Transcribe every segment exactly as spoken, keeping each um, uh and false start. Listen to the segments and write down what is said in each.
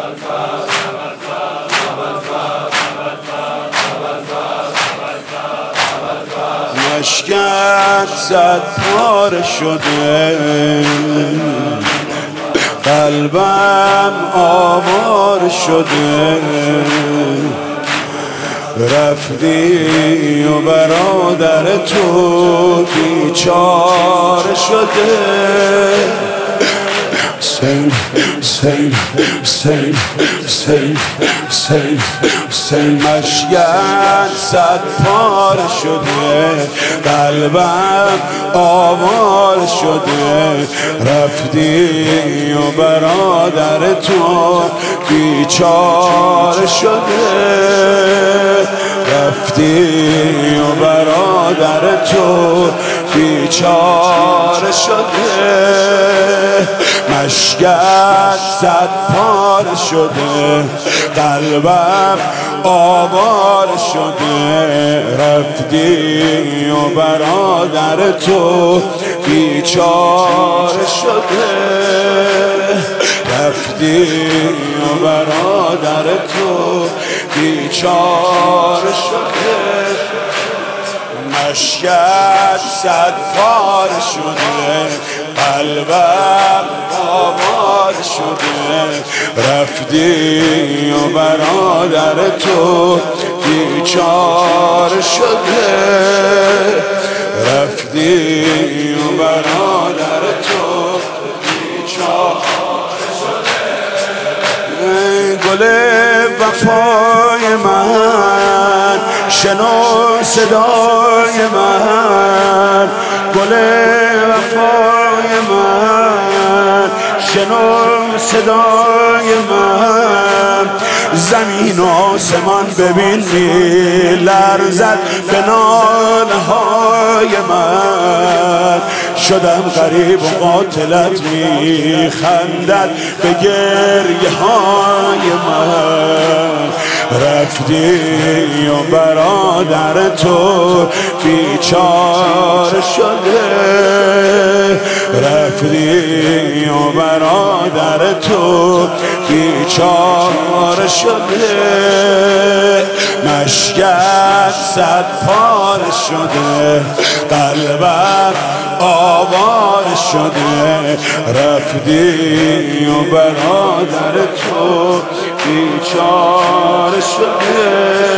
مشکت صد پاره شده، قلبم آواره شده، رفتی و برادر تو بیچاره شده. سیل سیل سیل سیل سیل سیل مشکت صد پاره شده، قلبم آواره شده، رفتی و برادر تو بیچاره شده، رفتی و برادر تو بیچاره شده. مشکت صد پاره شده، قلبم آواره شده، رفتی و برادر تو بیچاره شده، رفتی و برادر تو بیچاره شده. مشکت صد پاره شده، قلبم آواره شده، رفتی و برادر تو بیچاره شده، رفتی و برادر تو بیچاره شده. گل وفای من شنو صدای من، گل وفای من شنو صدای من، زمین و آسمان ببین می لرزد به ناله های من، شدم غریب و قاتلت می خندد به گریه های من، رفتی و برادر تو بیچاره شده، رفتی و برادر تو بیچاره شده. مشکت صد پاره شده، قلبم آواره شده، رفتی و برادر تو بیچاره شده،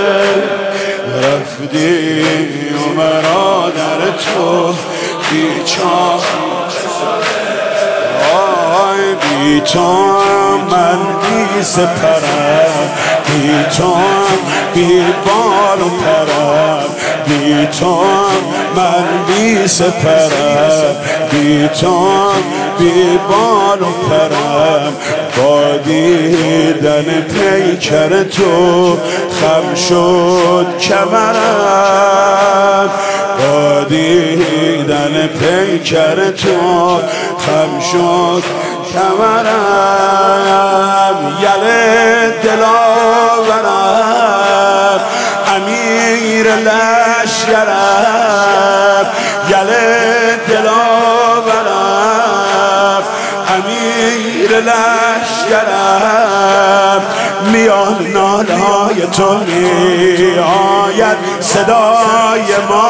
رفتی و برادر تو بیچاره شده. آی بی تو من بی سپرم، بی تو بی بال و پرم، بی تو من بی سپرم، بی تو بی بال و پرم، با دیدن پیکر تو خم شد کمرم، با دیدن پیکر تو خم شد کمرم، یل دلاورم امیر لشکرم، یل دلاورم امیر لشکرم، میان ناله های تو می آید صدای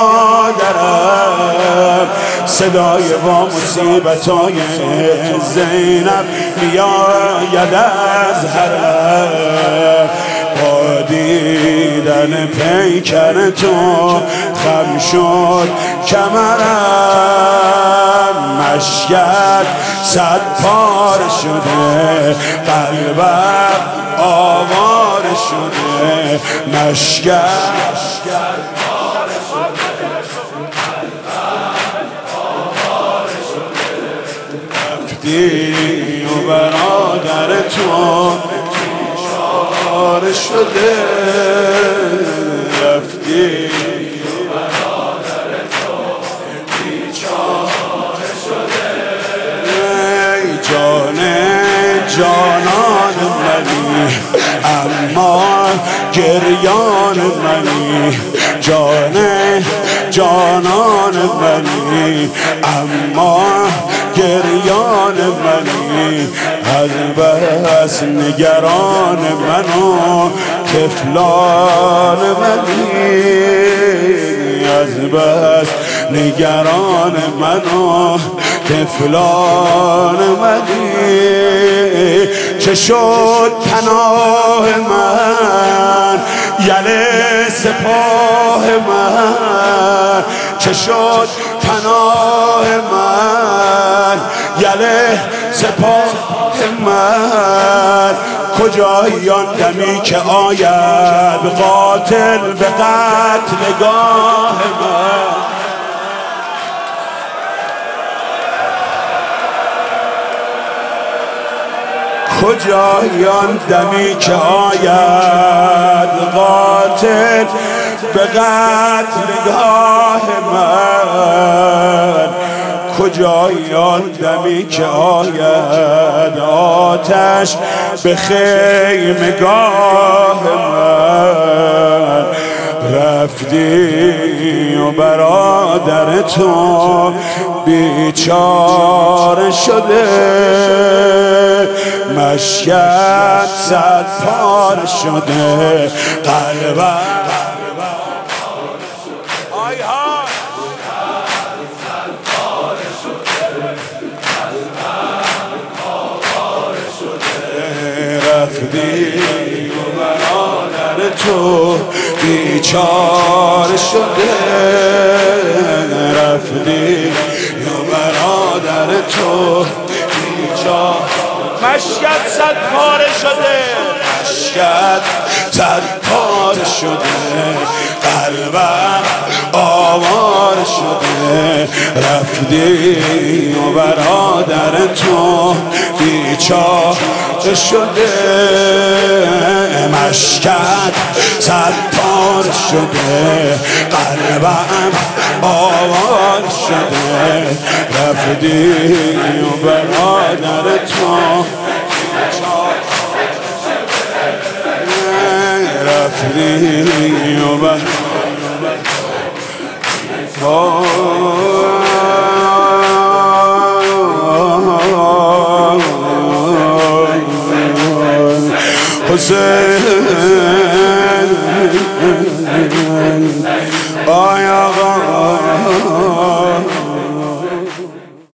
مادرم، صدای با مصیبت های زینب می آید از حرم، با دیدن پیکر تو خم شد کمرم، مشکت صد پاره شده، قلبم آواره شده، مشکت پاره شده، قلبم آواره شده، رفتی و برادر تو بیچاره شده، رفتی و برادر تو بیچاره شده. ای جان جانان منی، اما گریان منی، جان جانان منی، اما گریان جان منی، از بس نگران منو طفلان منی، از بس نگران منو طفلان منی. چه شد پناه من یله سپاه من، چه شد پناه من یله سپاه من. کجایی آن دمی که آید قاتل به قتلگاه من، کجایی آن دمی که آید قاتل به قتلگاه من، کجایی آن دمی که آید آتش به خیمگاه من. رفتی و برادر تو بیچاره شده، مشکت صد پاره شده، قلبم آی ها رفتی و برادر تو بیچاره شده، رفتی و برادر تو بیچاره، مشکت صد پاره شده، مشکت صد پاره شده، قلبم آواره شده. رفتی و برادر تو بیچاره شده، مشکت صد پاره شده، قلبم آواره شده. رفتی و برادر تو رفتی و برادر حسین